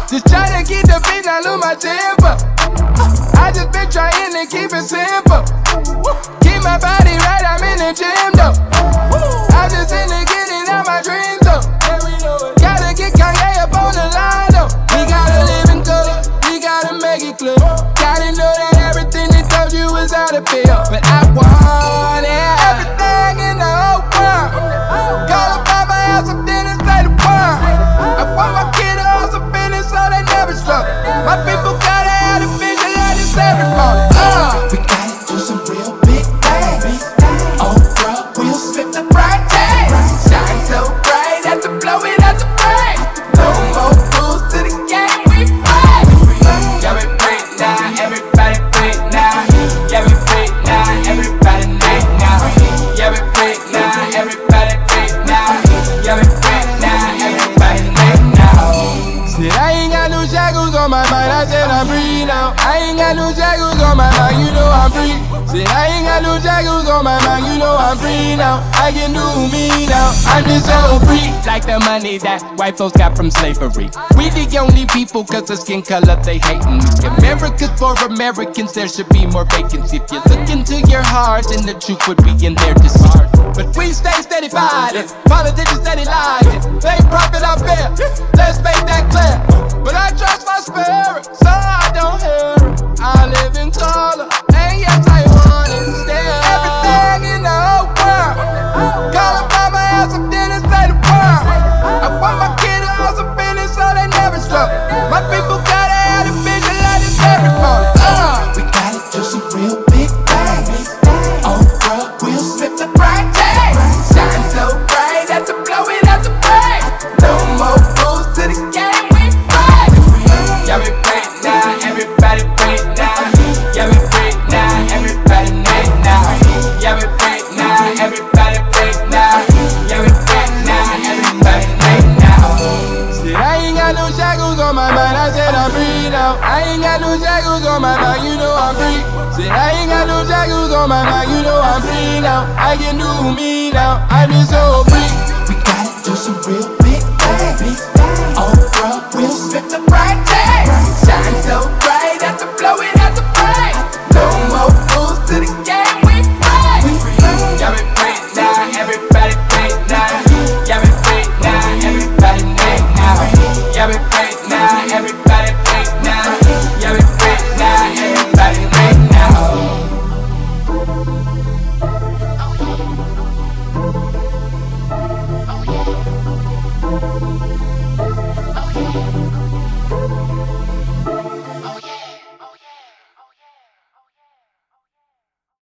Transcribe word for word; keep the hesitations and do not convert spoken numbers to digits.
Just tryna keep the beat, not lose my temper. I just been trying to keep it simple. Keep my body right, I'm in the gym though. I just in the getting out my dreams though. Gotta get Kanye up on the line though. We gotta live in color, we gotta make it clear. Gotta know that everything they told you was out of fear. But I want it, everything in the whole world. Call up by my house, I'm then inside the world. I want my kid to also finish so they never struggle. My people gotta have a vision like this every morning. Uh. We gotta do some real big things. Oh, bro, we'll split the bright days. Shine so bright, have to blow it out the brain. No more rules to the game, we fight. Yeah, we free now, everybody free now. Yeah, we free now, everybody free now. Yeah, we free now, everybody free now. Yeah, we free now, everybody free now. Said I ain't got no shackles on my mind, I said I'm free now. I ain't got no shackles on my mind, you know I'm free. Said I ain't got no shackles on my mind, you know I'm free now. I can do me now, I'm just so free. Like the money that white folks got from slavery. We the only people cause the skin color they hatin'. America's for Americans, there should be more vacancy. If you look into your heart, then the truth would be in there to see. But we stay steady fighting, politicians steady lying. They profit out fair, let's make that clear. But I trust my spirit, so I don't hear it. I live in color, and yes I want it still. Everything in the whole world. Call up by my house, I'm then inside the world. I want my kid to also finish so they never struggle. My people gotta have a vision like this every morning. Uh. We gotta do some real big things. Oh, bro, we'll split the bright days. Shine so bright, have to blow it out the brain. No more rules to the game, we fight. Yeah, we free now, everybody free now. Yeah, we free now, everybody free now. Yeah, we free now, everybody free now. Yeah, we free now, everybody free now. Said I ain't got no shackles on my mind, I said I'm free now. I ain't got no shackles on my mind, you know I'm free. Said I ain't got no shackles on my mind, you know I'm free now. I can do me now, I'm just so free. We gotta do some real big things. Oh, bro,